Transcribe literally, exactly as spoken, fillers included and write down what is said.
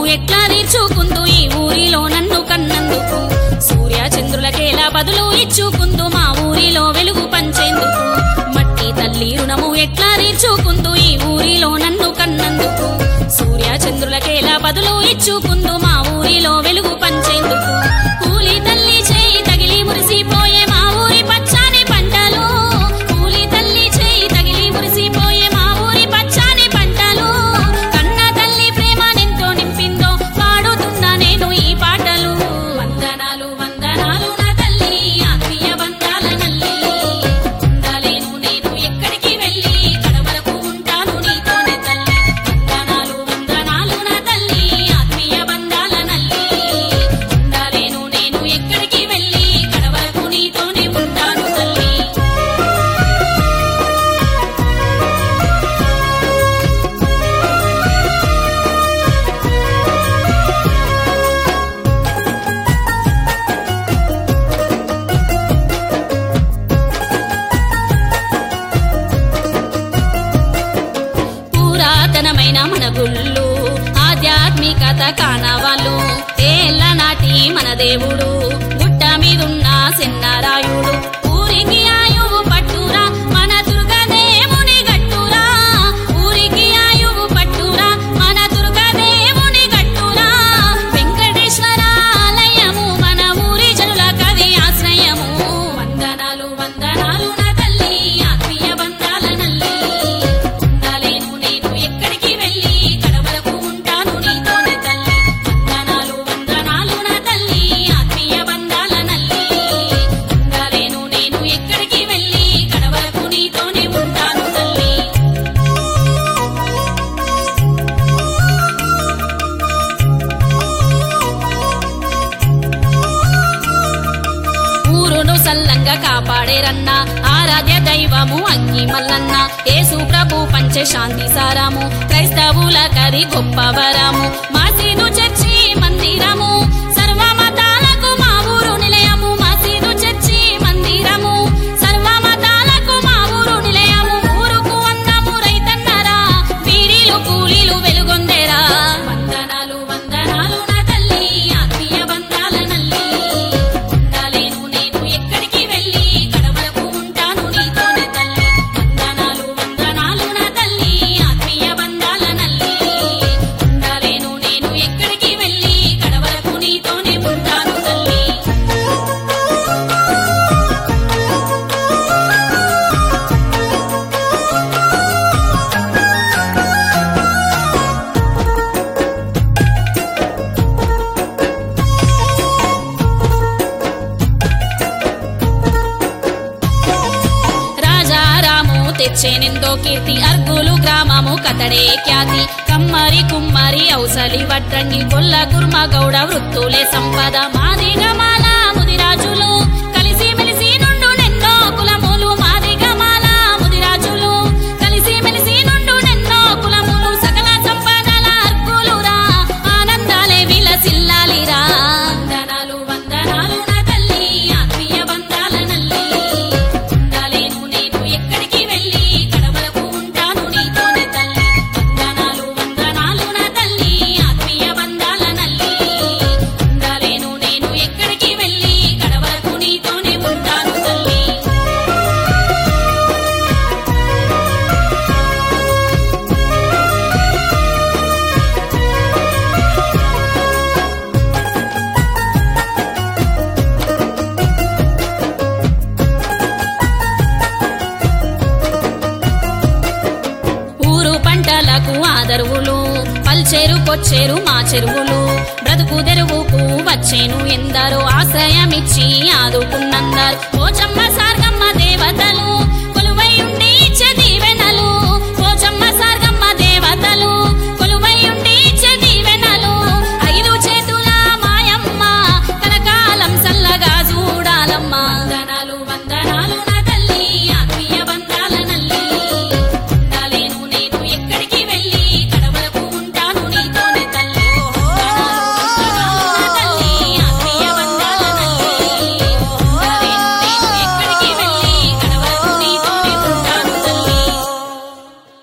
ఎట్లా తీర్చుకుందు ఈ ఊరిలో నన్ను కన్నందుకు సూర్య చంద్రులకేలా బదులు ఇచ్చుకుందు మా ఊరిలో వెలుగు పంచేందుకు మట్టి తల్లి రుణము ఎట్లా తీర్చుకుందు ఈ ఊరిలో నన్ను కన్నందుకు సూర్య చంద్రులకేలా బదులు ఇచ్చుకుందు మా ఊరిలో వెలుగు పంచేందుకు కూలి తల్లి చేయి తగిలి మురిసిపోయే మా ఊరి పచ్చాని పంటలు కూలి తల్లి చేయి తగిలి మురిసిపోయే మా ఊరి పచ్చాని పంటలు కన్న తల్లి ప్రేమ నెంతో నింపిందో పాడుతున్నా నేను ఈ పాటలు వందనాలు వందనాలు నా తల్లి ఆత్మీయ బంధాల నల్లి ఉండలేను నేను ఎక్కడికి వెళ్ళి కడవరకు ఉంటాను నీతోనే తల్లి వందనాలు వందనాలు నా తల్లి ఆత్మీయ బంధాల నల్లి ఉండలేను నేను ఎక్కడికి వెళ్ళి కడవరకు నీతోనే ఉంటాను తల్లి పురాతనమైన మన గుళ్ళు ఆధ్యాత్మికత కానవాళ్ళు ఏళ్ళ నాటి మన దేవుడు గుట్ట మీదున్న సెన్నారాయుడు ఊరికి ఆయువు పట్టురా మన దుర్గదేవుని గట్టురా ఊరికి ఆయువు పట్టురా మన దుర్గదేవుని గట్టురా వెంకటేశ్వర ఆలయము మన ఊరి జనుల కది ఆశ్రయము వందనాలు వందనాలు నా తల్లి ఆత్మీయ బంధాల నల్లి ఉండలేను నేను ఎక్కడికి వెళ్ళి కడవరకు ఉంటాను నీతోనే తల్లి వందనాలు వందనాలు నా తల్లి ఆత్మీయ బంధాల నల్లి ఉండలేను నేను ఎక్కడికి వెళ్ళి కడవరకు నీతోనే ఉంటాను తల్లి ఊరును సల్లంగా కాపాడేరన్న ఆరాధ్య దైవము అంగి మల్లన్న యేసు ప్రభు పంచే శాంతి సారము క్రైస్తవుల కది గొప్ప వరము మసీదు చర్చి మందిరము సర్వ మతాలకు మా ఊరు నిలయము మసీదు చర్చి మందిరము సర్వ మతాలకు మా ఊరు నిలయము ఊరుకు అందము రైతన్నరా వీరిలు కూలీలు వెలుగొందేరా వందనాలు వందనాలు నా తల్లి ఆత్మీయ బంధాల నల్లి ఉండలేను నేను ఎక్కడికి వెళ్ళి కడవరకు ఉంటాను నీతోనే తల్లి వందనాలు వందనాలు నా తల్లి ఆత్మీయ బంధాల నల్లి ఉండలేను నేను ఎక్కడికి వెళ్ళి కడవరకు నీతోనే ఉంటాను తల్లి రాజారాము తెచ్చేనెందో కీర్తి అర్గులు గ్రామము కతడే ఖ్యాతి కమ్మరి కుమ్మరి ఔసలి వడ్రంగి గొల్ల కుర్మ గౌడ వృత్తులే సంపద మాదిగమాల ముదిరాజులు కలిసి మెలిసి నుండు నెన్నో కులములు మాదిగమాల ముదిరాజులు కలిసి మెలిసి నుండు నెన్నో కులములు సకల సంపదల అర్గులురా ఆనందాలే విలసిల్లాలిరా వందనాలు వందనాలు నా తల్లి ఆత్మీయ బంధాల నల్లి ఉండలేను నేను ఎక్కడికి వెళ్ళి కడవరకు ఉంటాను నీతోనే తల్లి వందనాలు వందనాలు నా తల్లి ఆత్మీయ బంధాల నల్లి ఉండలేను నేను ఎక్కడికి వెళ్ళి కడవరకు నీతోనే ఉంటాను తల్లి ఊరు పంటలకు ఆదరువులు పల్చేరు కొచ్చేరు మా చెరువులు బ్రతుకు తెరువుకు వచ్చేను ఎందరో ఆశ్రయమిచ్చి ఆదుకున్నందరు పోచమ్మ సార్